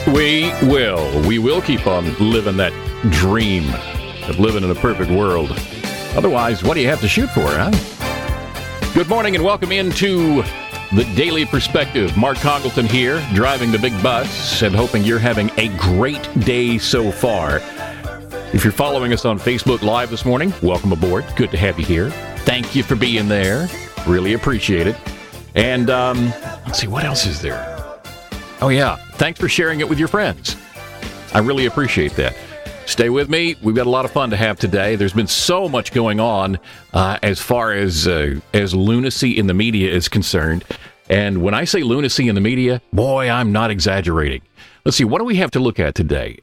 We will. We will keep on living that dream of living in a perfect world. Otherwise, what do you have to shoot for, huh? Good morning and welcome into the Daily Perspective. Mark Congleton here, driving the big bus and hoping you're having a great day so far. If you're following us on Facebook Live this morning, welcome aboard. Good to have you here. Thank you for being there. Really appreciate it. And let's see, what else is there? Oh, yeah. Thanks for sharing it with your friends. I really appreciate that. Stay with me. We've got a lot of fun to have today. There's been so much going on as far as lunacy in the media is concerned. And when I say lunacy in the media, boy, I'm not exaggerating. Let's see, what do we have to look at today?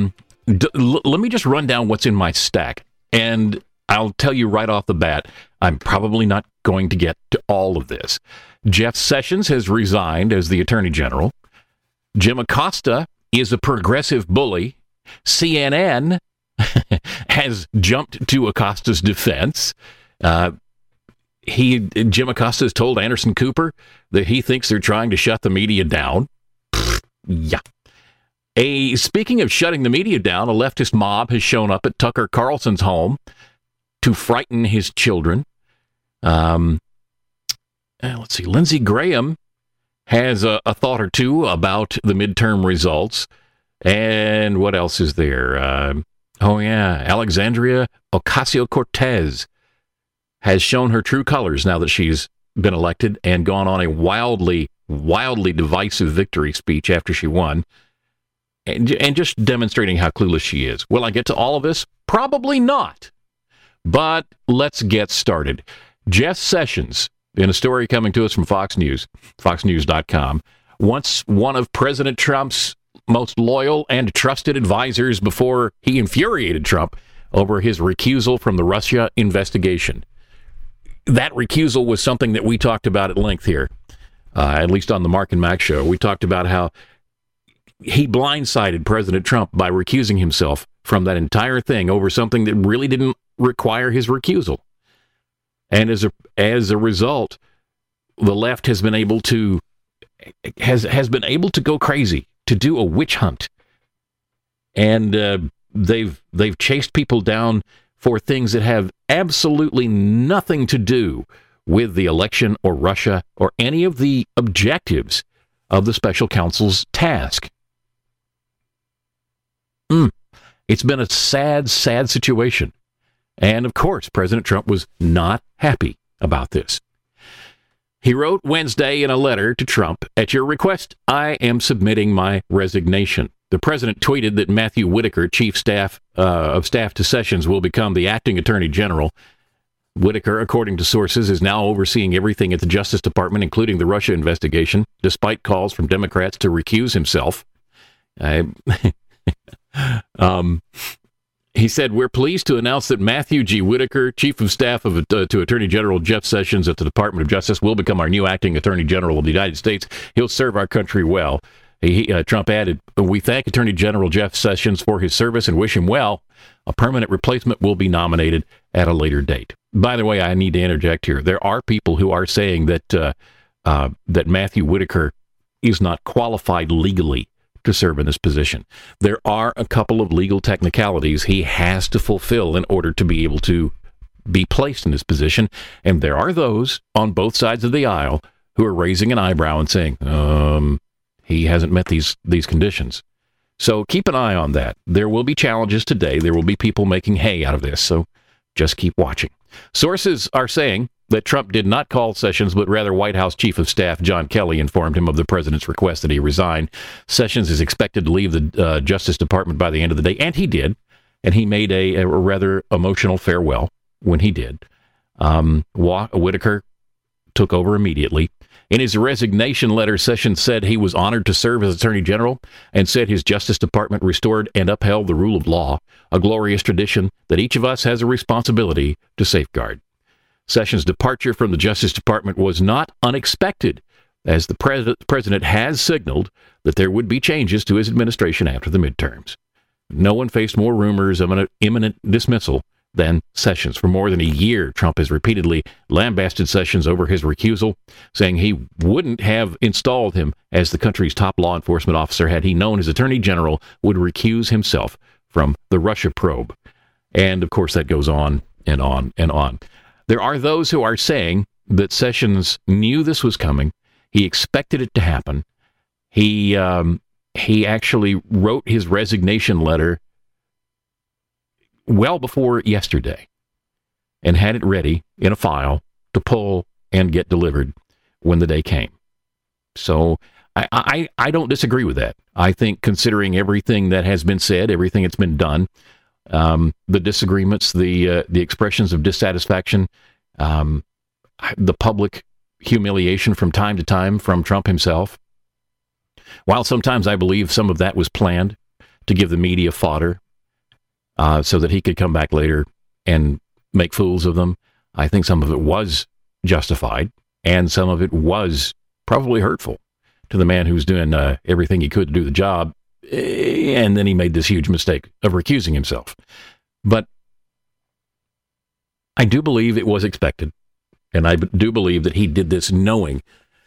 Let me just run down what's in my stack. And I'll tell you right off the bat, I'm probably not going to get to all of this. Jeff Sessions has resigned as the Attorney General. Jim Acosta is a progressive bully. CNN has jumped to Acosta's defense. Jim Acosta has told Anderson Cooper that he thinks they're trying to shut the media down. Yeah. Speaking of shutting the media down, a leftist mob has shown up at Tucker Carlson's home to frighten his children. Let's see. Lindsey Graham has a thought or two about the midterm results. And what else is there? Alexandria Ocasio-Cortez has shown her true colors now that she's been elected and gone on a wildly divisive victory speech after she won. And just demonstrating how clueless she is. Will I get to all of this? Probably not. But let's get started. Jeff Sessions, in a story coming to us from Fox News, foxnews.com, once one of President Trump's most loyal and trusted advisors before he infuriated Trump over his recusal from the Russia investigation. That recusal was something that we talked about at length here, at least on the Mark and Mac show. We talked about how he blindsided President Trump by recusing himself from that entire thing over something that really didn't require his recusal. And as a result, the left has been able to go crazy, to do a witch hunt. And they've chased people down for things that have absolutely nothing to do with the election or Russia or any of the objectives of the special counsel's task. It's been a sad situation. And, of course, President Trump was not happy about this. He wrote Wednesday in a letter to Trump, "At your request, I am submitting my resignation." The president tweeted that Matthew Whitaker, chief of staff to Sessions, will become the acting attorney general. Whitaker, according to sources, is now overseeing everything at the Justice Department, including the Russia investigation, despite calls from Democrats to recuse himself. He said, "We're pleased to announce that Matthew G. Whitaker, Chief of Staff to Attorney General Jeff Sessions at the Department of Justice, will become our new acting Attorney General of the United States. He'll serve our country well." Trump added, "We thank Attorney General Jeff Sessions for his service and wish him well. A permanent replacement will be nominated at a later date." By the way, I need to interject here. There are people who are saying that Matthew Whitaker is not qualified legally to serve in this position. There are a couple of legal technicalities he has to fulfill in order to be able to be placed in this position, and there are those on both sides of the aisle who are raising an eyebrow and saying, he hasn't met these conditions. So keep an eye on that. There will be challenges today. There will be people making hay out of this, so just keep watching. Sources are saying that Trump did not call Sessions, but rather White House Chief of Staff John Kelly informed him of the president's request that he resign. Sessions is expected to leave the Justice Department by the end of the day, and he did. And he made a rather emotional farewell when he did. Whitaker took over immediately. In his resignation letter, Sessions said he was honored to serve as Attorney General and said his Justice Department restored and upheld the rule of law, a glorious tradition that each of us has a responsibility to safeguard. Sessions' departure from the Justice Department was not unexpected, as the president has signaled that there would be changes to his administration after the midterms. No one faced more rumors of an imminent dismissal than Sessions. For more than a year, Trump has repeatedly lambasted Sessions over his recusal, saying he wouldn't have installed him as the country's top law enforcement officer had he known his attorney general would recuse himself from the Russia probe. And, of course, that goes on and on and on. There are those who are saying that Sessions knew this was coming. He expected it to happen. He actually wrote his resignation letter well before yesterday and had it ready in a file to pull and get delivered when the day came. So I don't disagree with that. I think, considering everything that has been said, everything that's been done, the disagreements, the expressions of dissatisfaction, the public humiliation from time to time from Trump himself, while sometimes I believe some of that was planned to give the media fodder so that he could come back later and make fools of them, I think some of it was justified, and some of it was probably hurtful to the man who was doing everything he could to do the job, and then he made this huge mistake of recusing himself. But I do believe it was expected, and I do believe that he did this knowing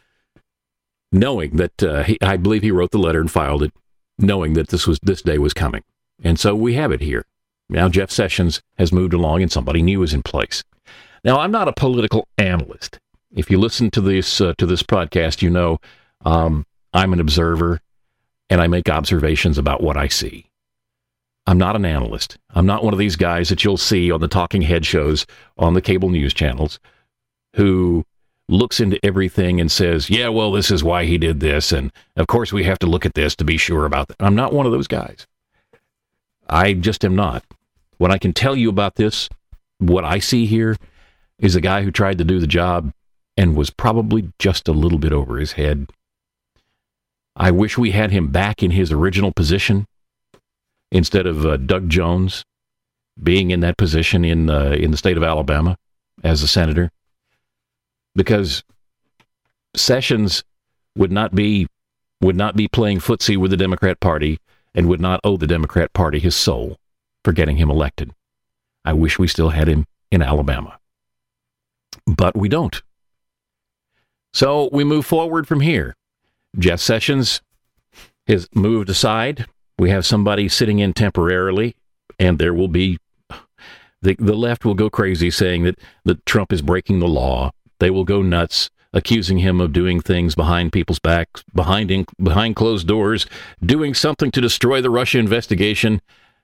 that I believe he wrote the letter and filed it, knowing that this day was coming. And so we have it here. Now Jeff Sessions has moved along and somebody new is in place. Now, I'm not a political analyst. If you listen to this podcast, you know I'm an observer and I make observations about what I see. I'm not an analyst. I'm not one of these guys that you'll see on the talking head shows on the cable news channels who looks into everything and says, yeah, well, this is why he did this, and of course we have to look at this to be sure about that. I'm not one of those guys. I just am not. What I can tell you about this, what I see here, is a guy who tried to do the job and was probably just a little bit over his head. I wish we had him back in his original position instead of Doug Jones being in that position in the state of Alabama as a senator, because Sessions would not be playing footsie with the Democrat Party and would not owe the Democrat Party his soul for getting him elected. I wish we still had him in Alabama. But we don't. So we move forward from here. Jeff Sessions has moved aside. We have somebody sitting in temporarily, and there will be, the left will go crazy saying that Trump is breaking the law. They will go nuts, accusing him of doing things behind people's backs, behind closed doors, doing something to destroy the Russia investigation.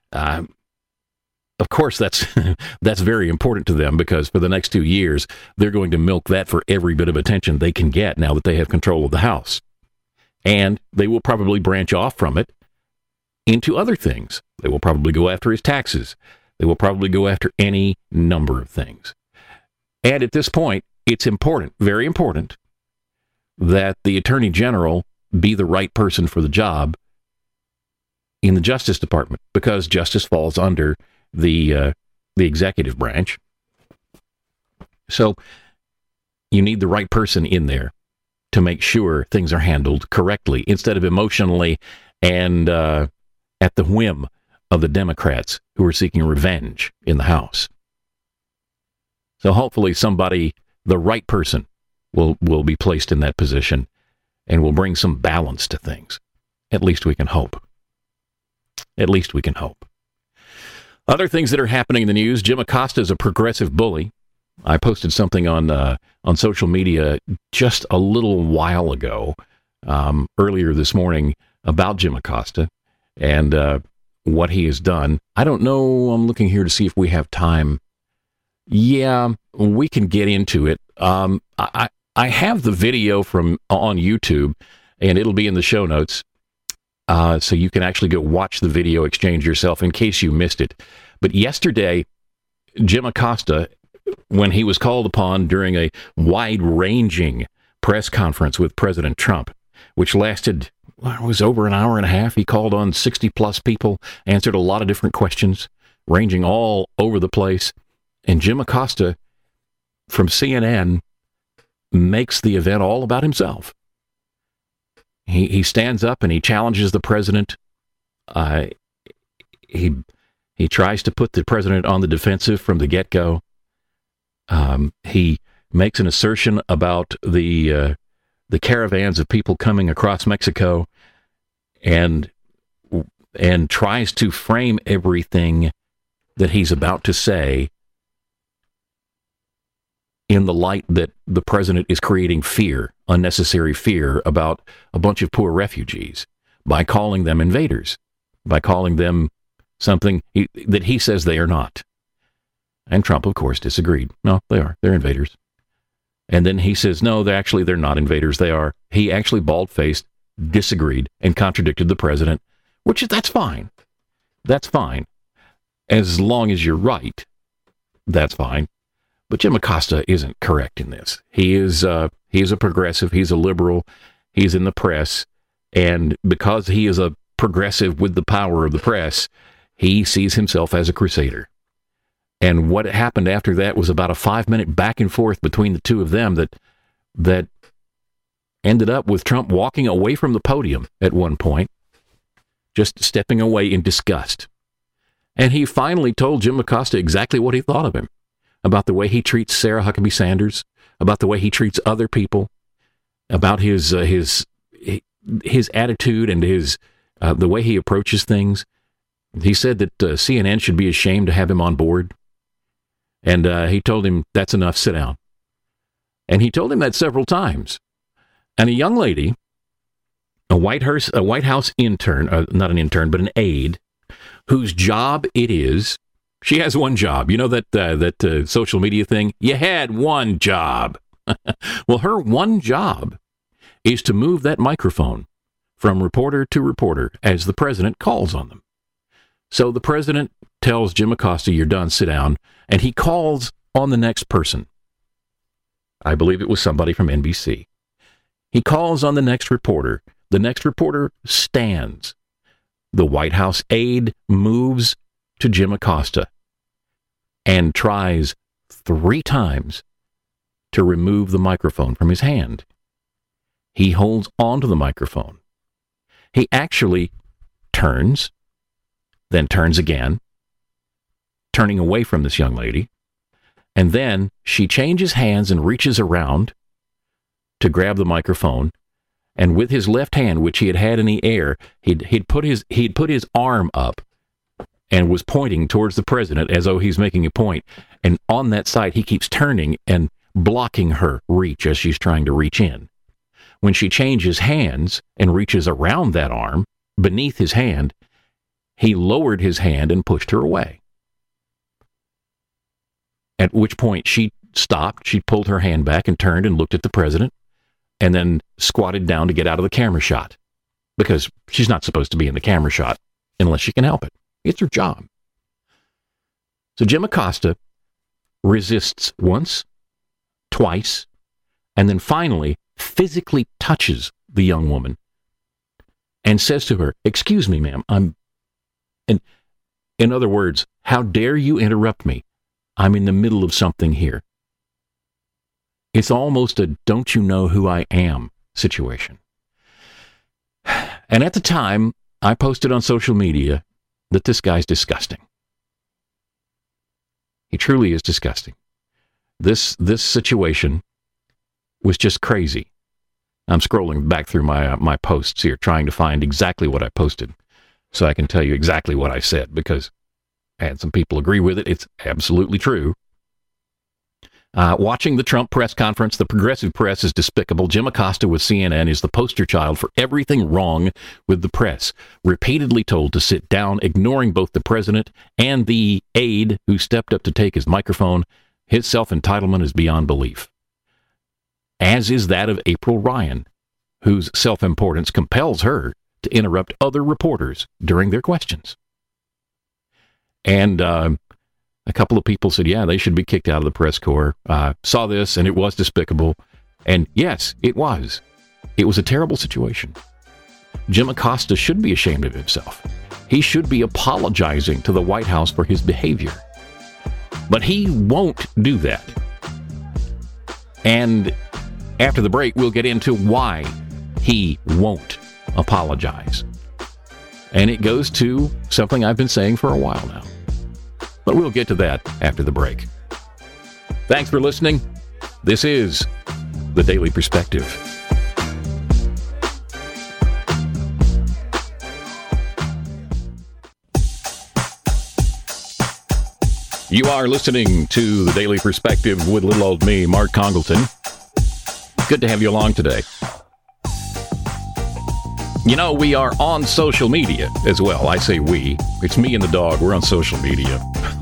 Of course, that's very important to them, because for the next 2 years, they're going to milk that for every bit of attention they can get now that they have control of the House. And they will probably branch off from it into other things. They will probably go after his taxes. They will probably go after any number of things. And at this point, it's important, very important, that the Attorney General be the right person for the job in the Justice Department, because justice falls under the executive branch. So you need the right person in there to make sure things are handled correctly, instead of emotionally and at the whim of the Democrats who are seeking revenge in the House. So hopefully somebody, the right person, will be placed in that position and will bring some balance to things. At least we can hope. At least we can hope. Other things that are happening in the news: Jim Acosta is a progressive bully. I posted something on social media just a little while ago, earlier this morning, about Jim Acosta and what he has done. I don't know. I'm looking here to see if we have time. Yeah, we can get into it. I have the video from on YouTube, and it'll be in the show notes. So you can actually go watch the video exchange yourself in case you missed it. But yesterday, Jim Acosta, when he was called upon during a wide-ranging press conference with President Trump, which lasted, it was over an hour and a half. He called on 60-plus people, answered a lot of different questions, ranging all over the place. And Jim Acosta from CNN makes the event all about himself. He stands up and he challenges the president. He He tries to put the president on the defensive from the get-go. He makes an assertion about the caravans of people coming across Mexico, and tries to frame everything that he's about to say in the light that the president is creating fear, unnecessary fear about a bunch of poor refugees by calling them invaders, by calling them something that he says they are not. And Trump, of course, disagreed. No, they are. They're invaders. And then he says, no, they're not invaders. They are. He actually bald-faced, disagreed, and contradicted the president, that's fine. That's fine. As long as you're right, that's fine. But Jim Acosta isn't correct in this. He is a progressive. He's a liberal. He's in the press. And because he is a progressive with the power of the press, he sees himself as a crusader. And what happened after that was about a 5-minute back and forth between the two of them that ended up with Trump walking away from the podium at one point, just stepping away in disgust. And he finally told Jim Acosta exactly what he thought of him, about the way he treats Sarah Huckabee Sanders, about the way he treats other people, about his attitude and the way he approaches things. He said that CNN should be ashamed to have him on board. And he told him, that's enough, sit down. And he told him that several times. And a young lady, a White House intern, not an intern, but an aide, whose job it is, she has one job. You know that social media thing? You had one job. Well, her one job is to move that microphone from reporter to reporter as the president calls on them. So the president tells Jim Acosta, you're done, sit down, and he calls on the next person. I believe it was somebody from NBC. He calls on the next reporter. The next reporter stands. The White House aide moves to Jim Acosta and tries 3 times to remove the microphone from his hand. He holds onto the microphone. He actually turns, then turns again, turning away from this young lady, and then she changes hands and reaches around to grab the microphone, and with his left hand, which he had in the air, he'd put his arm up and was pointing towards the president as though he's making a point, and on that side he keeps turning and blocking her reach as she's trying to reach in. When she changes hands and reaches around that arm beneath his hand, he lowered his hand and pushed her away. At which point she stopped, she pulled her hand back and turned and looked at the president, and then squatted down to get out of the camera shot, because she's not supposed to be in the camera shot unless she can help it. It's her job. So Jim Acosta resists once, twice, and then finally physically touches the young woman and says to her, "Excuse me, ma'am, in other words, how dare you interrupt me? I'm in the middle of something here." It's almost a don't you know who I am situation. And at the time, I posted on social media that this guy's disgusting. He truly is disgusting. This situation was just crazy. I'm scrolling back through my posts here, trying to find exactly what I posted so I can tell you exactly what I said, because I had some people agree with it. It's absolutely true. Watching the Trump press conference, the progressive press is despicable. Jim Acosta with CNN is the poster child for everything wrong with the press. Repeatedly told to sit down, ignoring both the president and the aide who stepped up to take his microphone. His self-entitlement is beyond belief. As is that of April Ryan, whose self-importance compels her to interrupt other reporters during their questions. And a couple of people said, yeah, they should be kicked out of the press corps. Saw this, and it was despicable. And yes, it was. It was a terrible situation. Jim Acosta should be ashamed of himself. He should be apologizing to the White House for his behavior. But he won't do that. And after the break, we'll get into why he won't apologize. And it goes to something I've been saying for a while now. But we'll get to that after the break. Thanks for listening. This is The Daily Perspective. You are listening to The Daily Perspective with little old me, Mark Congleton. Good to have you along today. You know, we are on social media as well. I say we. It's me and the dog. We're on social media.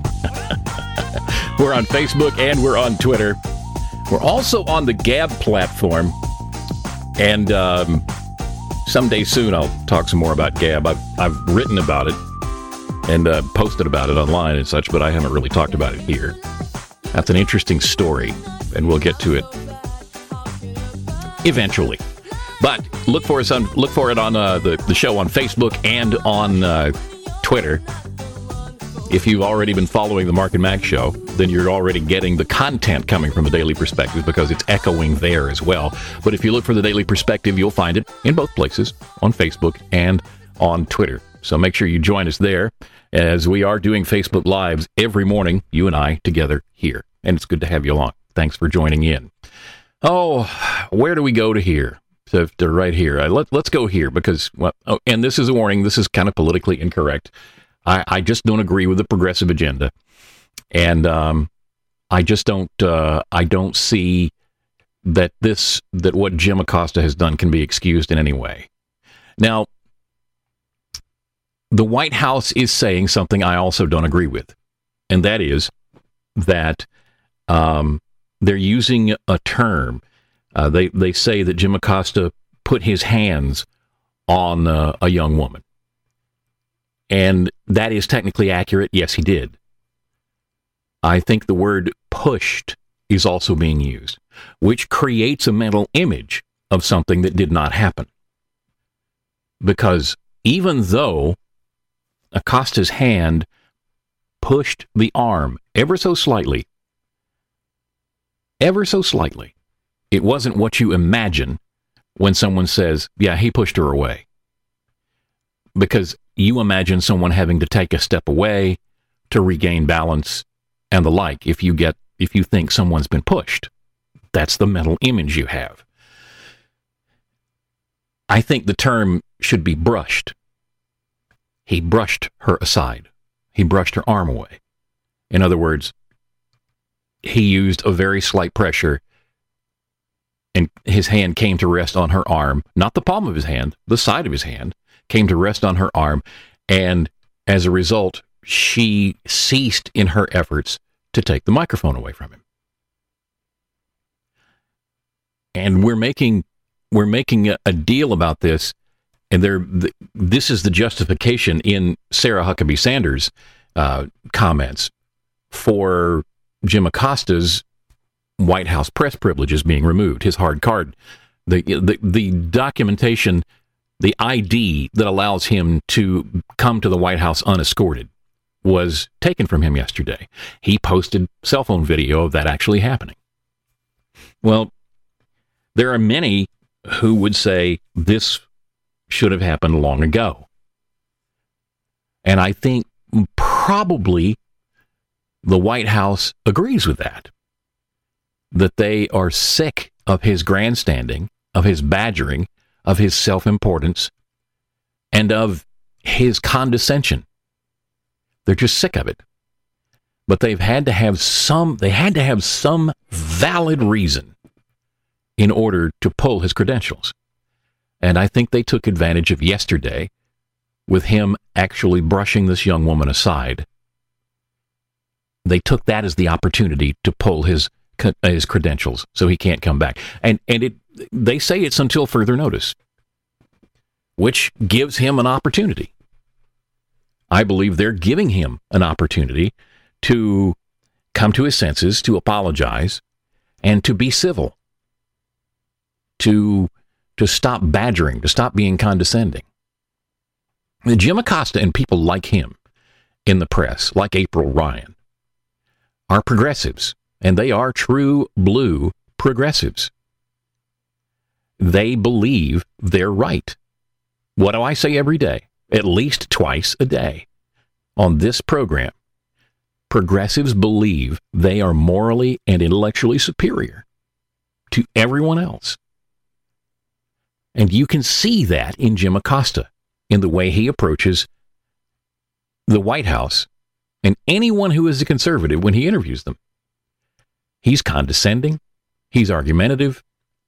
We're on Facebook and we're on Twitter. We're also on the Gab platform. And someday soon I'll talk some more about Gab. I've written about it and posted about it online and such, but I haven't really talked about it here. That's an interesting story, and we'll get to it eventually. But look for it on the show on Facebook and on Twitter. If you've already been following the Mark and Mac show, then you're already getting the content coming from the Daily Perspective because it's echoing there as well. But if you look for the Daily Perspective, you'll find it in both places, on Facebook and on Twitter. So make sure you join us there as we are doing Facebook Lives every morning, you and I together here. And it's good to have you along. Thanks for joining in. Oh, where do we go to here? So they're right here. Let's go here because, and this is a warning, this is kind of politically incorrect. I just don't agree with the progressive agenda. And I just don't see that what Jim Acosta has done can be excused in any way. Now, the White House is saying something I also don't agree with, and that is that they're using a term. They say that Jim Acosta put his hands on a young woman, and that is technically accurate. Yes, he did. I think the word pushed is also being used, which creates a mental image of something that did not happen. Because even though Acosta's hand pushed the arm ever so slightly, it wasn't what you imagine when someone says, yeah, he pushed her away. Because you imagine someone having to take a step away to regain balance and the like. If you think someone's been pushed, that's the mental image you have. I think the term should be brushed. He brushed her aside. He brushed her arm away. In other words, he used a very slight pressure and his hand came to rest on her arm, not the palm of his hand, the side of his hand, came to rest on her arm, and as a result, she ceased in her efforts to take the microphone away from him. And we're making a deal about this, and this is the justification in Sarah Huckabee Sanders' comments for Jim Acosta's White House press privileges being removed, his hard card, the documentation, the ID that allows him to come to the White House unescorted was taken from him yesterday. He posted cell phone video of that actually happening. Well, there are many who would say this should have happened long ago. And I think probably the White House agrees with that they are sick of his grandstanding, of his badgering, of his self-importance, and of his condescension. They're just sick of it. But they had to have some valid reason in order to pull his credentials. And I think they took advantage of yesterday with him actually brushing this young woman aside. They took that as the opportunity to pull his credentials so he can't come back. And they say it's until further notice, which gives him an opportunity. I believe they're giving him an opportunity to come to his senses, to apologize, and to be civil, to stop badgering, to stop being condescending. Jim Acosta and people like him in the press, like April Ryan, are progressives, and they are true blue progressives. They believe they're right. What do I say every day? At least twice a day on this program. Progressives believe they are morally and intellectually superior to everyone else. And you can see that in Jim Acosta, in the way he approaches the White House and anyone who is a conservative when he interviews them. He's condescending. He's argumentative.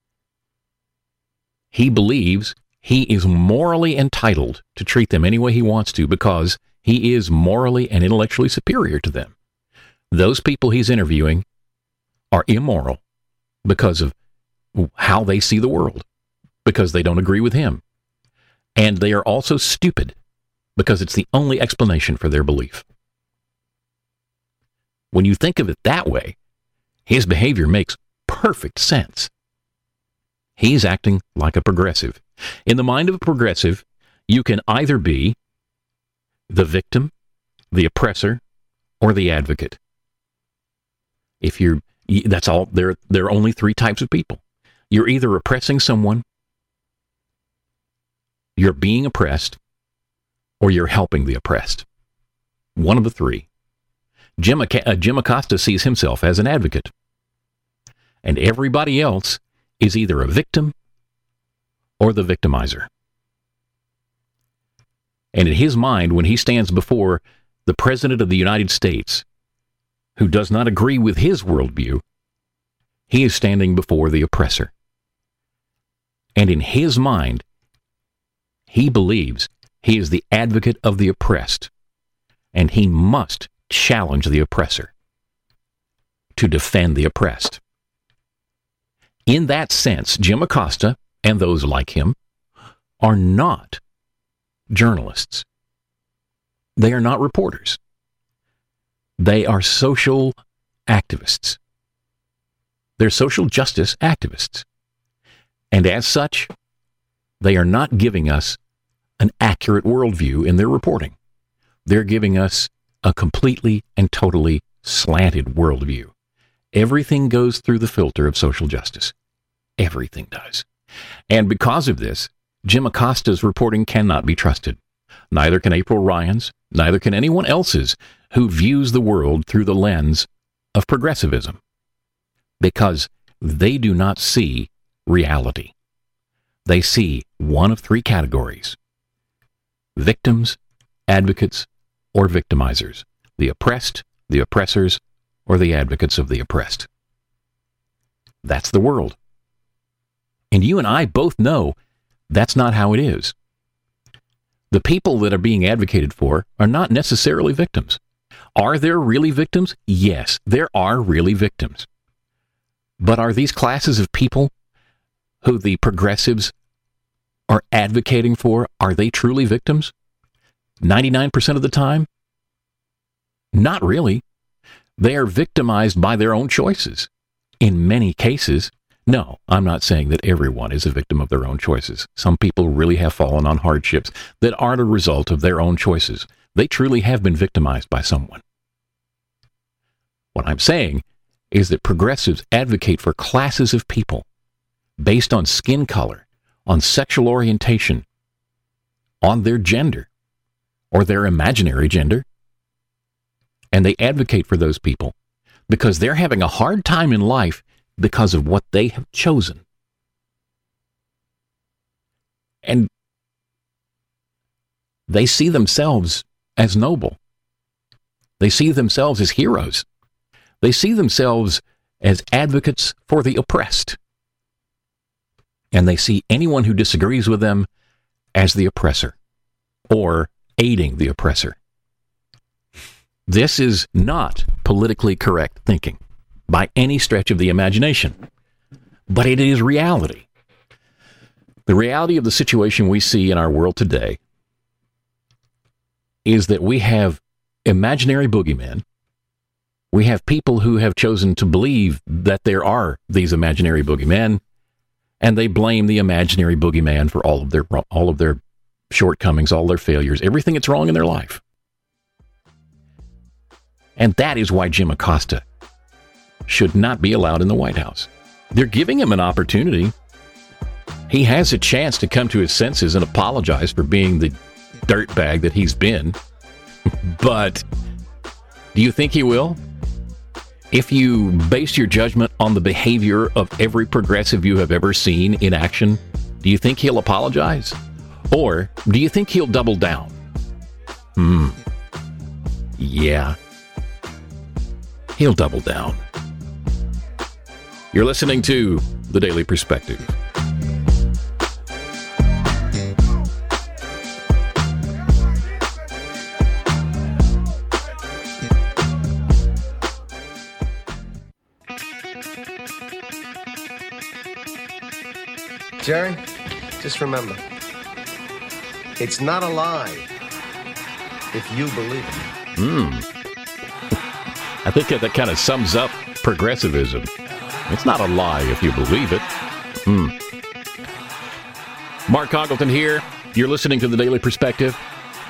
He believes he is morally entitled to treat them any way he wants to because he is morally and intellectually superior to them. Those people he's interviewing are immoral because of how they see the world, because they don't agree with him. And they are also stupid because it's the only explanation for their belief. When you think of it that way, his behavior makes perfect sense. He's acting like a progressive. In the mind of a progressive, you can either be the victim, the oppressor, or the advocate. That's all. There are only three types of people. You're either oppressing someone, you're being oppressed, or you're helping the oppressed. One of the three. Jim Acosta sees himself as an advocate. And everybody else is either a victim or the victimizer. And in his mind, when he stands before the President of the United States, who does not agree with his worldview, he is standing before the oppressor. And in his mind, he believes he is the advocate of the oppressed, and he must challenge the oppressor to defend the oppressed. In that sense, Jim Acosta and those like him are not journalists. They are not reporters. They are social activists. They're social justice activists. And as such, they are not giving us an accurate worldview in their reporting. They're giving us a completely and totally slanted worldview. Everything goes through the filter of social justice. Everything does. And because of this, Jim Acosta's reporting cannot be trusted. Neither can April Ryan's, neither can anyone else's who views the world through the lens of progressivism, because they do not see reality. They see one of three categories: victims, advocates, or victimizers. The oppressed, the oppressors, or the advocates of the oppressed. That's the world. And you and I both know that's not how it is. The people that are being advocated for are not necessarily victims. Are there really victims? Yes, there are really victims. But are these classes of people who the progressives are advocating for, are they truly victims? 99% of the time? Not really. They are victimized by their own choices. In many cases, no, I'm not saying that everyone is a victim of their own choices. Some people really have fallen on hardships that aren't a result of their own choices. They truly have been victimized by someone. What I'm saying is that progressives advocate for classes of people based on skin color, on sexual orientation, on their gender, or their imaginary gender. And they advocate for those people because they're having a hard time in life because of what they have chosen. And they see themselves as noble. They see themselves as heroes. They see themselves as advocates for the oppressed. And they see anyone who disagrees with them as the oppressor or aiding the oppressor. This is not politically correct thinking by any stretch of the imagination, but it is reality. The reality of the situation we see in our world today is that we have imaginary boogeymen. We have people who have chosen to believe that there are these imaginary boogeymen, and they blame the imaginary boogeyman for all of their shortcomings, all their failures, everything that's wrong in their life. And that is why Jim Acosta should not be allowed in the White House. They're giving him an opportunity. He has a chance to come to his senses and apologize for being the dirtbag that he's been. But Do you think he will? If you base your judgment on the behavior of every progressive you have ever seen in action, do you think he'll apologize? Or do you think he'll double down? Yeah. He'll double down. You're listening to The Daily Perspective. Jerry, just remember, it's not a lie if you believe it. I think that kind of sums up progressivism. It's not a lie if you believe it. Mark Congleton here. You're listening to The Daily Perspective.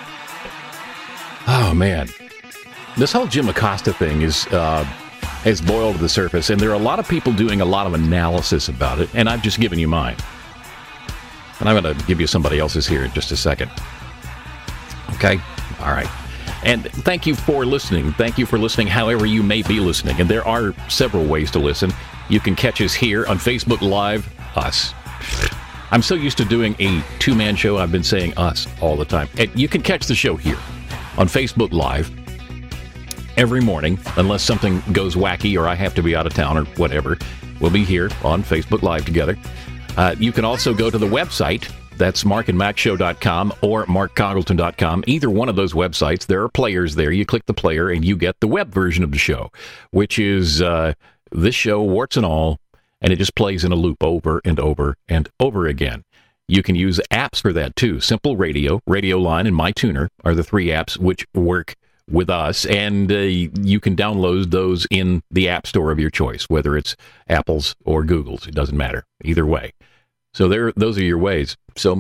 Oh, man. This whole Jim Acosta thing has boiled to the surface, and there are a lot of people doing a lot of analysis about it, and I've just given you mine. And I'm going to give you somebody else's here in just a second. Okay? All right. And thank you for listening. Thank you for listening however you may be listening. And there are several ways to listen. You can catch us here on Facebook Live, us. I'm so used to doing a two-man show, I've been saying us all the time. And you can catch the show here on Facebook Live every morning, unless something goes wacky or I have to be out of town or whatever. We'll be here on Facebook Live together. You can also go to the website. That's markandmacshow.com or markcongleton.com. Either one of those websites, there are players there. You click the player and you get the web version of the show, which is this show, warts and all, and it just plays in a loop over and over and over again. You can use apps for that, too. Simple Radio, Radio Line, and MyTuner are the three apps which work with us, and you can download those in the App Store of your choice, whether it's Apple's or Google's. It doesn't matter. Either way. So those are your ways. So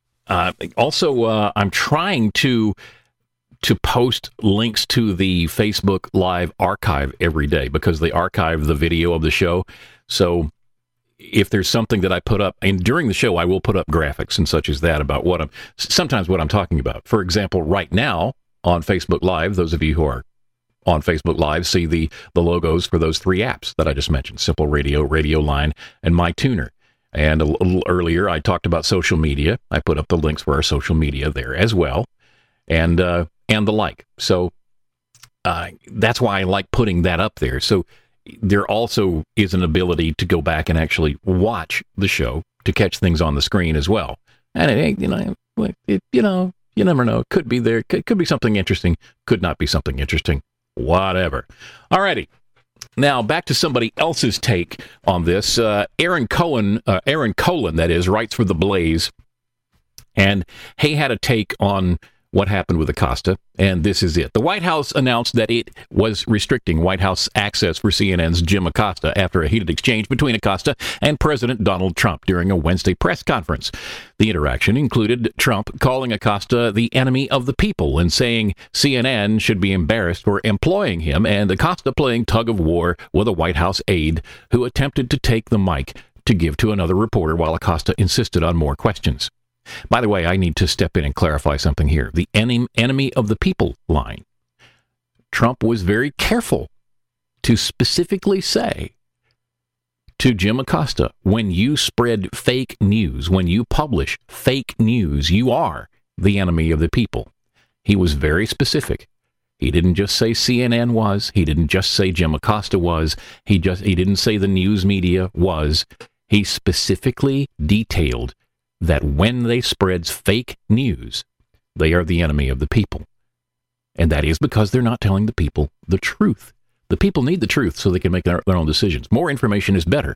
also, I'm trying to post links to the Facebook Live archive every day because they archive the video of the show. So if there's something that I put up, and during the show I will put up graphics and such as that about sometimes what I'm talking about. For example, right now on Facebook Live, those of you who are on Facebook Live see the logos for those three apps that I just mentioned: Simple Radio, Radio Line, and MyTuner. And a little earlier, I talked about social media. I put up the links for our social media there as well, and the like. So that's why I like putting that up there. So there also is an ability to go back and actually watch the show to catch things on the screen as well. And it ain't, you never know. It could be there. Could be something interesting. Could not be something interesting. Whatever. All righty. Now, back to somebody else's take on this. Aaron Cohen, that is, writes for The Blaze. And he had a take on what happened with Acosta, and this is it. The White House announced that it was restricting White House access for CNN's Jim Acosta after a heated exchange between Acosta and President Donald Trump during a Wednesday press conference. The interaction included Trump calling Acosta the enemy of the people and saying CNN should be embarrassed for employing him, and Acosta playing tug-of-war with a White House aide who attempted to take the mic to give to another reporter while Acosta insisted on more questions. By the way, I need to step in and clarify something here. The enemy of the people line. Trump was very careful to specifically say to Jim Acosta, when you spread fake news, when you publish fake news, you are the enemy of the people. He was very specific. He didn't just say CNN was. He didn't just say Jim Acosta was. He didn't say the news media was. He specifically detailed that when they spread fake news, they are the enemy of the people. And that is because they're not telling the people the truth. The people need the truth so they can make their own decisions. More information is better.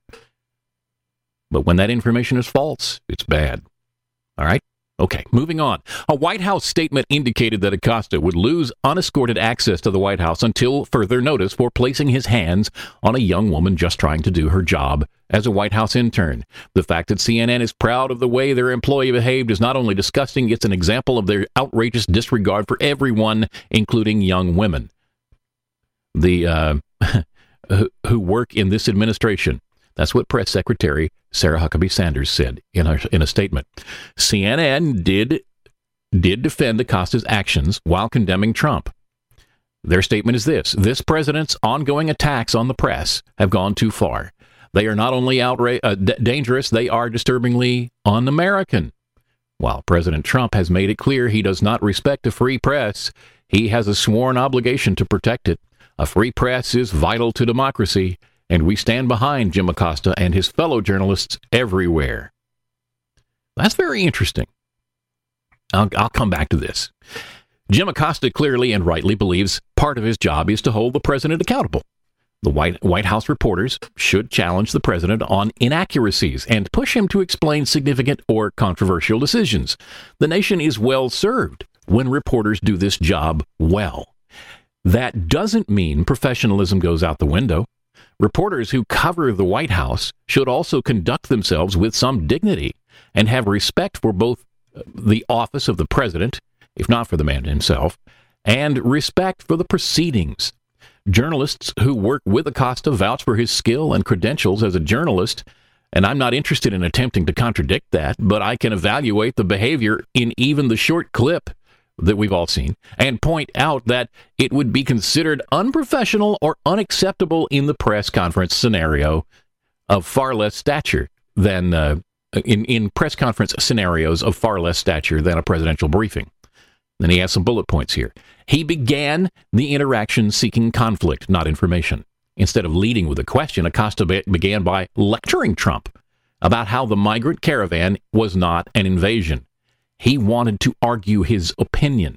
But when that information is false, it's bad. All right? Okay, moving on. A White House statement indicated that Acosta would lose unescorted access to the White House until further notice for placing his hands on a young woman just trying to do her job as a White House intern. The fact that CNN is proud of the way their employee behaved is not only disgusting, it's an example of their outrageous disregard for everyone, including young women. The who work in this administration. That's what Press Secretary Sarah Huckabee Sanders said in a statement. CNN did defend Acosta's actions while condemning Trump. Their statement is this president's ongoing attacks on the press have gone too far. They are not only dangerous, they are disturbingly un-American. While President Trump has made it clear he does not respect the free press, he has a sworn obligation to protect it. A free press is vital to democracy, and we stand behind Jim Acosta and his fellow journalists everywhere. That's very interesting. I'll come back to this. Jim Acosta clearly and rightly believes part of his job is to hold the president accountable. The White House reporters should challenge the president on inaccuracies and push him to explain significant or controversial decisions. The nation is well served when reporters do this job well. That doesn't mean professionalism goes out the window. Reporters who cover the White House should also conduct themselves with some dignity and have respect for both the office of the president, if not for the man himself, and respect for the proceedings. Journalists who work with Acosta vouch for his skill and credentials as a journalist, and I'm not interested in attempting to contradict that, but I can evaluate the behavior in even the short clip that we've all seen and point out that it would be considered unprofessional or unacceptable in the press conference scenario of far less stature than in press conference scenarios of far less stature than a presidential briefing. Then he has some bullet points here. He began the interaction seeking conflict, not information. Instead of leading with a question, Acosta began by lecturing Trump about how the migrant caravan was not an invasion. He wanted to argue his opinion.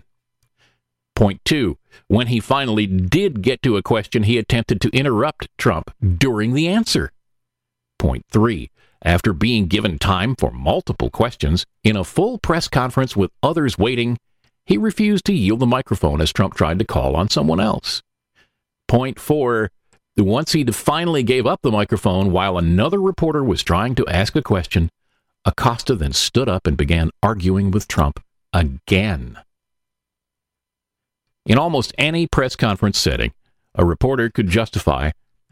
Point 2. When he finally did get to a question, he attempted to interrupt Trump during the answer. Point 3. After being given time for multiple questions in a full press conference with others waiting, he refused to yield the microphone as Trump tried to call on someone else. Point 4. Once he finally gave up the microphone while another reporter was trying to ask a question, Acosta then stood up and began arguing with Trump again. In almost any press conference setting, a reporter could justifiably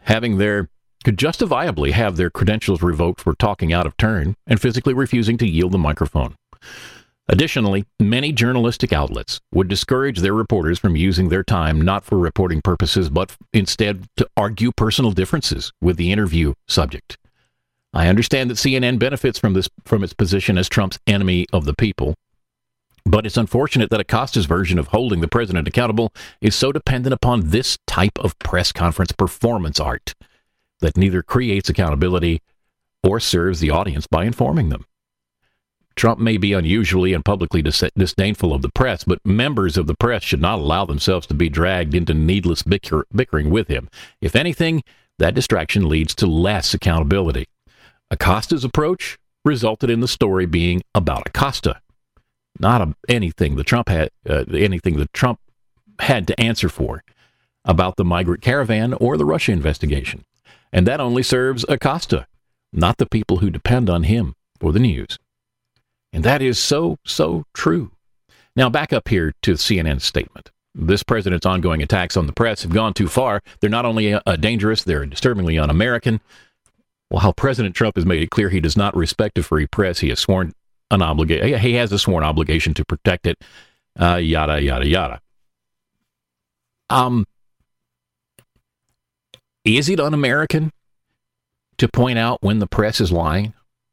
have their credentials revoked for talking out of turn and physically refusing to yield the microphone. Additionally, many journalistic outlets would discourage their reporters from using their time not for reporting purposes, but instead to argue personal differences with the interview subject. I understand that CNN benefits from its position as Trump's enemy of the people, but it's unfortunate that Acosta's version of holding the president accountable is so dependent upon this type of press conference performance art that neither creates accountability or serves the audience by informing them. Trump may be unusually and publicly disdainful of the press, but members of the press should not allow themselves to be dragged into needless bickering with him. If anything, that distraction leads to less accountability. Acosta's approach resulted in the story being about Acosta, not anything that Trump had to answer for about the migrant caravan or the Russia investigation. And that only serves Acosta, not the people who depend on him for the news. And that is so, so true. Now, back up here to CNN's statement. This president's ongoing attacks on the press have gone too far. They're not only dangerous, they're disturbingly un-American. While President Trump has made it clear he does not respect a free press, he has he has a sworn obligation to protect it, yada, yada, yada. Is it un-American to point out when the press is lying?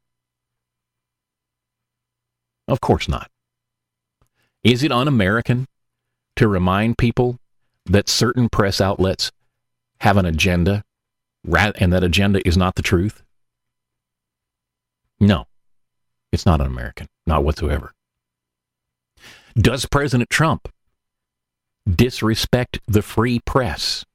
Of course not. Is it un-American to remind people that certain press outlets have an agenda, and that agenda is not the truth? No, it's not un-American, not whatsoever. Does President Trump disrespect the free press?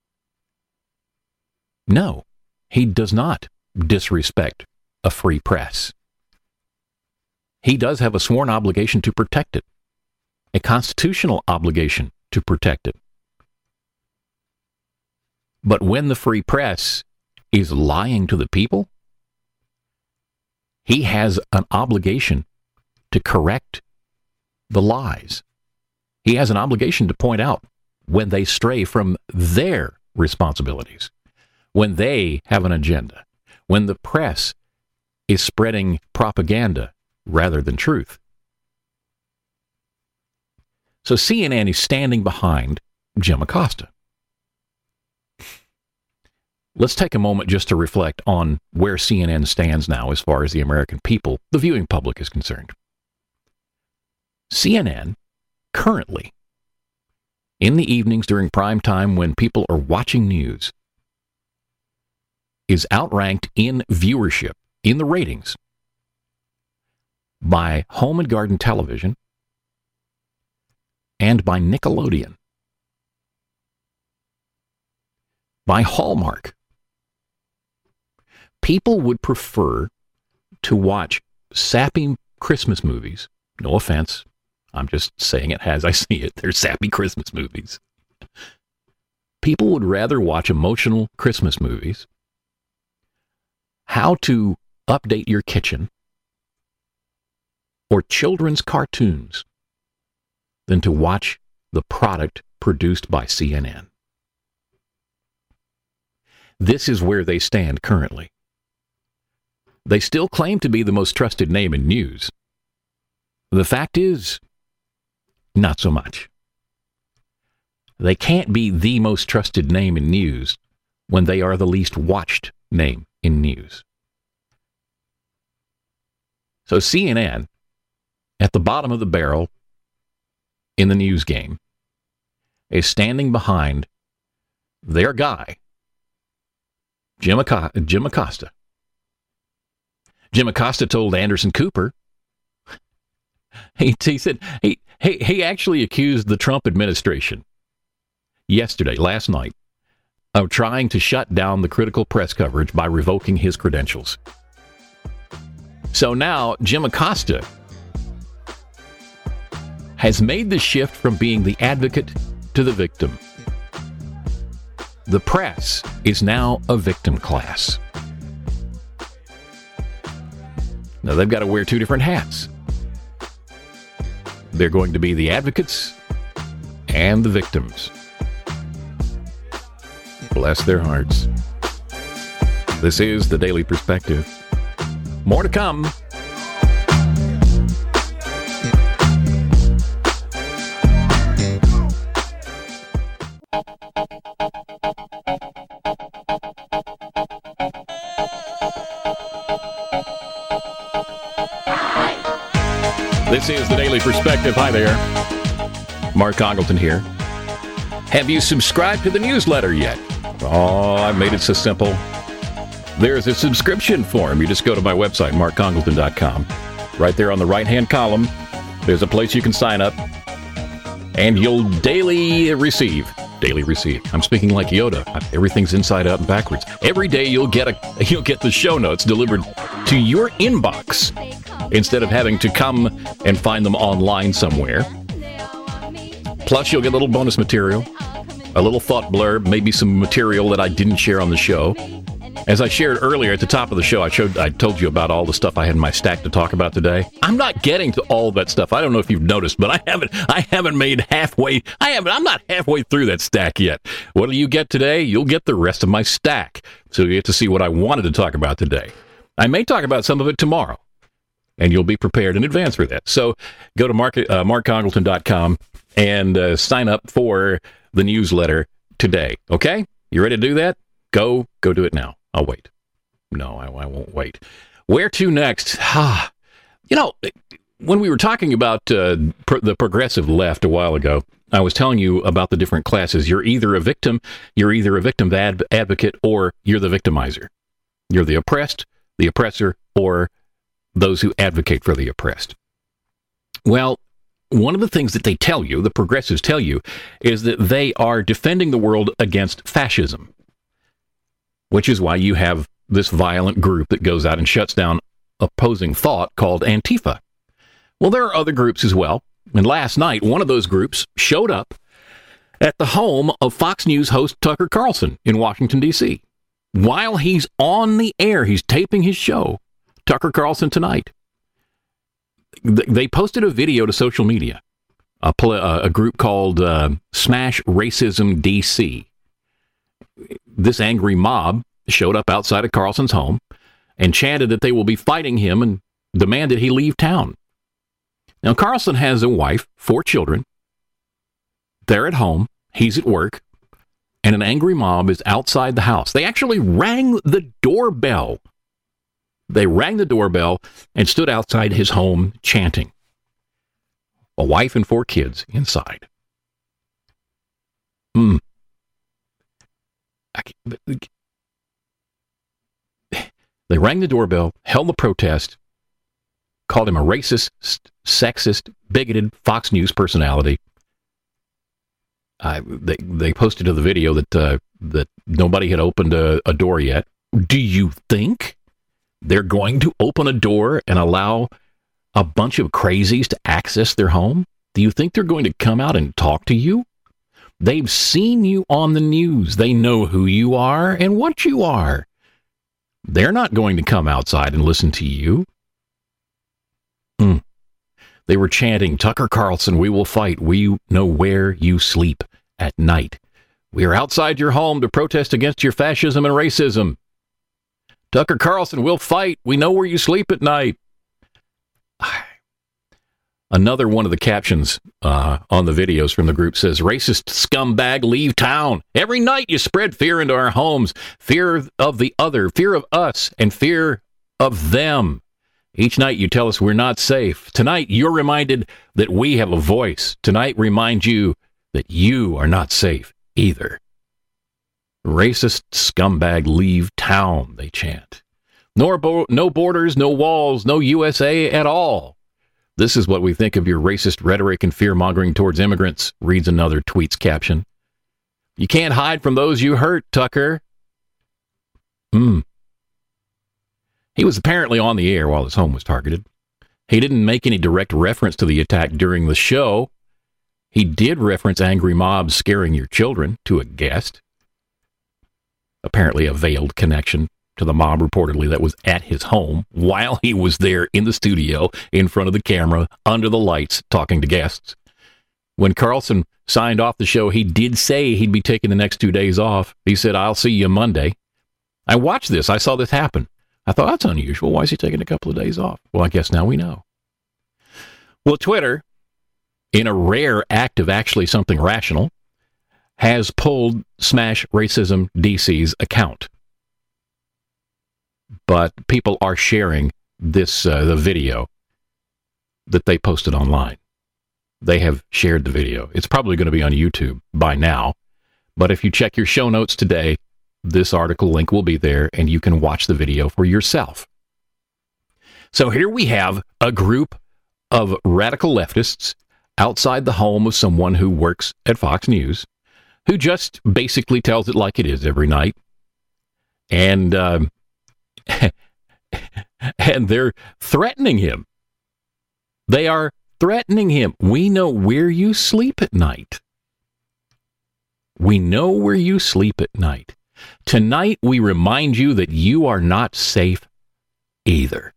No, he does not disrespect a free press. He does have a sworn obligation to protect it, a constitutional obligation to protect it. But when the free press is lying to the people, he has an obligation to correct the lies. He has an obligation to point out when they stray from their responsibilities, when they have an agenda, when the press is spreading propaganda rather than truth. So CNN is standing behind Jim Acosta. Let's take a moment just to reflect on where CNN stands now as far as the American people, the viewing public, is concerned. CNN currently, in the evenings during prime time when people are watching news, is outranked in viewership, in the ratings, by Home and Garden Television and by Nickelodeon, by Hallmark. People would prefer to watch sappy Christmas movies. No offense. I'm just saying it as I see it. They're sappy Christmas movies. People would rather watch emotional Christmas movies, how to update your kitchen, or children's cartoons than to watch the product produced by CNN. This is where they stand currently. They still claim to be the most trusted name in news. The fact is, not so much. They can't be the most trusted name in news when they are the least watched name in news. So CNN, at the bottom of the barrel in the news game, is standing behind their guy, Jim Acosta. Jim Acosta told Anderson Cooper, he said, he actually accused the Trump administration last night, of trying to shut down the critical press coverage by revoking his credentials. So now Jim Acosta has made the shift from being the advocate to the victim. The press is now a victim class. Now, they've got to wear two different hats. They're going to be the advocates and the victims. Bless their hearts. This is the Daily Perspective. More to come. This is the Daily Perspective. Hi there. Mark Congleton here. Have you subscribed to the newsletter yet? Oh, I made it so simple. There's a subscription form. You just go to my website, markcongleton.com. Right there on the right-hand column, there's a place you can sign up, and you'll daily receive. I'm speaking like Yoda. Everything's inside out and backwards. Every day you'll get the show notes delivered to your inbox instead of having to come and find them online somewhere. Plus, you'll get a little bonus material, a little thought blurb, maybe some material that I didn't share on the show. As I shared earlier at the top of the show, I told you about all the stuff I had in my stack to talk about today. I'm not getting to all that stuff. I don't know if you've noticed, but I haven't made halfway. I'm not halfway through that stack yet. What do you get today? You'll get the rest of my stack. So you get to see what I wanted to talk about today. I may talk about some of it tomorrow, and you'll be prepared in advance for that. So go to markcongleton.com and sign up for the newsletter today. Okay? You ready to do that? Go do it now. I'll wait. No, I won't wait. Where to next? When we were talking about the progressive left a while ago, I was telling you about the different classes. You're either a victim advocate, or you're the victimizer. You're the oppressed, the oppressor, or those who advocate for the oppressed. Well, one of the things that they tell you, the progressives tell you, is that they are defending the world against fascism, which is why you have this violent group that goes out and shuts down opposing thought called Antifa. Well, there are other groups as well. And last night, one of those groups showed up at the home of Fox News host Tucker Carlson in Washington, D.C. While he's on the air, he's taping his show, Tucker Carlson Tonight. They posted a video to social media, a group called Smash Racism DC. This angry mob showed up outside of Carlson's home and chanted that they will be fighting him and demanded he leave town. Now, Carlson has a wife, 4 children. They're at home. he's at work, and an angry mob is outside the house. They actually rang the doorbell. They rang the doorbell and stood outside his home chanting. A wife and 4 kids inside. They rang the doorbell, held the protest, called him a racist, sexist, bigoted Fox News personality. They posted to the video that nobody had opened a door yet. Do you think they're going to open a door and allow a bunch of crazies to access their home? Do you think they're going to come out and talk to you? They've seen you on the news. They know who you are and what you are. They're not going to come outside and listen to you. They were chanting, Tucker Carlson, we will fight. We know where you sleep at night. We are outside your home to protest against your fascism and racism. Tucker Carlson, we'll fight. We know where you sleep at night. Another one of the captions on the videos from the group says, racist scumbag, leave town. Every night you spread fear into our homes. Fear of the other, fear of us, and fear of them. Each night you tell us we're not safe. Tonight you're reminded that we have a voice. Tonight reminds you that you are not safe either. Racist scumbag, leave town, they chant. No borders, no walls, no USA at all. This is what we think of your racist rhetoric and fear-mongering towards immigrants, reads another tweet's caption. You can't hide from those you hurt, Tucker. He was apparently on the air while his home was targeted. He didn't make any direct reference to the attack during the show. He did reference angry mobs scaring your children to a guest. Apparently a veiled connection to the mob reportedly that was at his home while he was there in the studio, in front of the camera, under the lights, talking to guests. When Carlson signed off the show, he did say he'd be taking the next 2 days off. He said, I'll see you Monday. I watched this. I saw this happen. I thought, that's unusual. Why is he taking a couple of days off? Well, I guess now we know. Well, Twitter, in a rare act of actually something rational, has pulled Smash Racism DC's account. But people are sharing this the video that they posted online. They have shared the video. It's probably going to be on YouTube by now. But if you check your show notes today, this article link will be there, and you can watch the video for yourself. So here we have a group of radical leftists outside the home of someone who works at Fox News, who just basically tells it like it is every night. And and they're threatening him. They are threatening him. We know where you sleep at night. We know where you sleep at night. Tonight, we remind you that you are not safe either.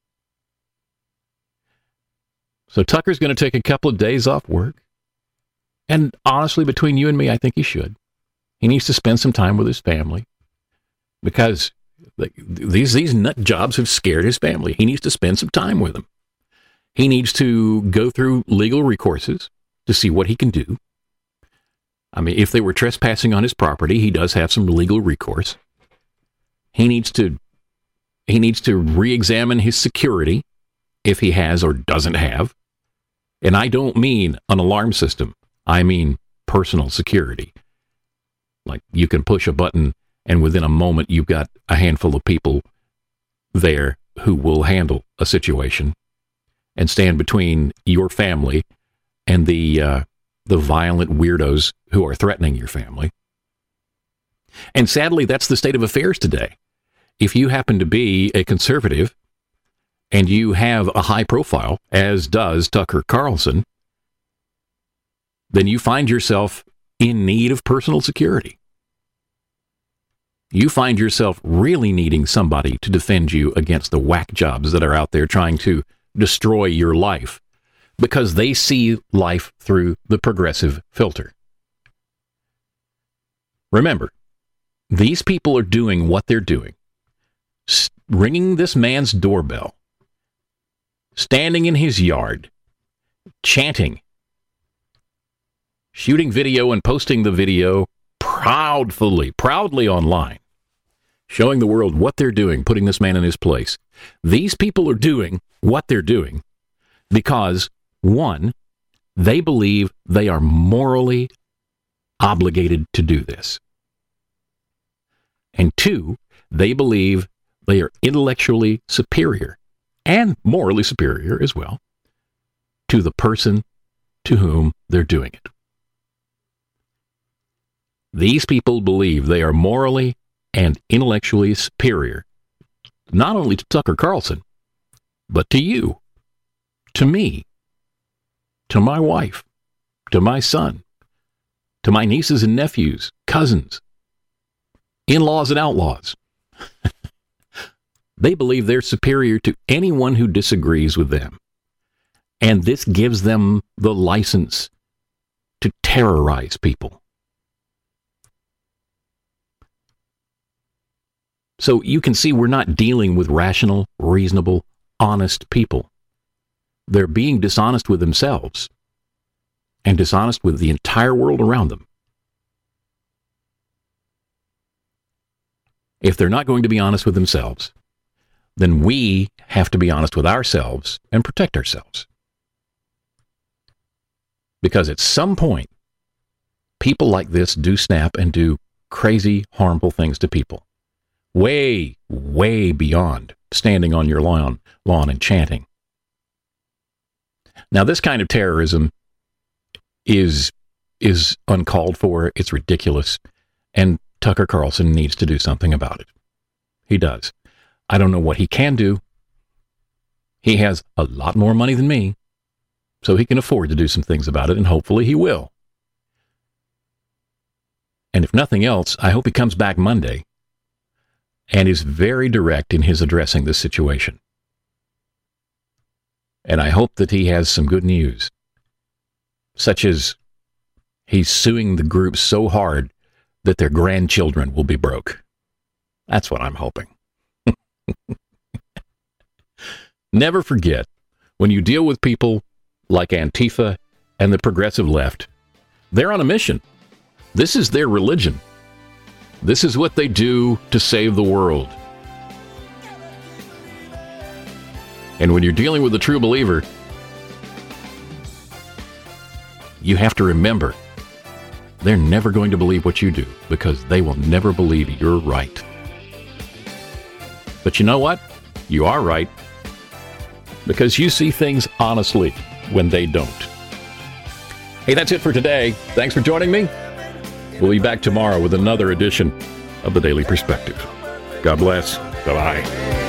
So Tucker's going to take a couple of days off work. And honestly, between you and me, I think he should. He needs to spend some time with his family. Because these nut jobs have scared his family. He needs to spend some time with them. He needs to go through legal recourses to see what he can do. I mean, if they were trespassing on his property, he does have some legal recourse. He needs to re-examine his security, if he has or doesn't have. And I don't mean an alarm system. I mean personal security. Like you can push a button and within a moment you've got a handful of people there who will handle a situation and stand between your family and the violent weirdos who are threatening your family. And sadly, that's the state of affairs today. If you happen to be a conservative and you have a high profile, as does Tucker Carlson, then you find yourself in need of personal security. You find yourself really needing somebody to defend you against the whack jobs that are out there trying to destroy your life, because they see life through the progressive filter. Remember, these people are doing what they're doing. Ringing this man's doorbell, standing in his yard, chanting, shooting video and posting the video proudly online, showing the world what they're doing, putting this man in his place. These people are doing what they're doing because, one, they believe they are morally obligated to do this. And two, they believe they are intellectually superior and morally superior as well to the person to whom they're doing it. These people believe they are morally and intellectually superior, not only to Tucker Carlson, but to you, to me, to my wife, to my son, to my nieces and nephews, cousins, in-laws and outlaws. They believe they're superior to anyone who disagrees with them. And this gives them the license to terrorize people. So you can see we're not dealing with rational, reasonable, honest people. They're being dishonest with themselves and dishonest with the entire world around them. If they're not going to be honest with themselves, then we have to be honest with ourselves and protect ourselves. Because at some point, people like this do snap and do crazy, harmful things to people. Way, way beyond standing on your lawn and chanting. Now, this kind of terrorism is uncalled for. It's ridiculous. And Tucker Carlson needs to do something about it. He does. I don't know what he can do. He has a lot more money than me, so he can afford to do some things about it, and hopefully he will. And if nothing else, I hope he comes back Monday and is very direct in his addressing this situation. And I hope that he has some good news, such as he's suing the group so hard that their grandchildren will be broke. That's what I'm hoping. Never forget, when you deal with people like Antifa and the progressive left, they're on a mission. This is their religion. This is what they do to save the world. And when you're dealing with a true believer, you have to remember, they're never going to believe what you do because they will never believe you're right. But you know what? You are right because you see things honestly when they don't. Hey, that's it for today. Thanks for joining me. We'll be back tomorrow with another edition of The Daily Perspective. God bless. Bye-bye.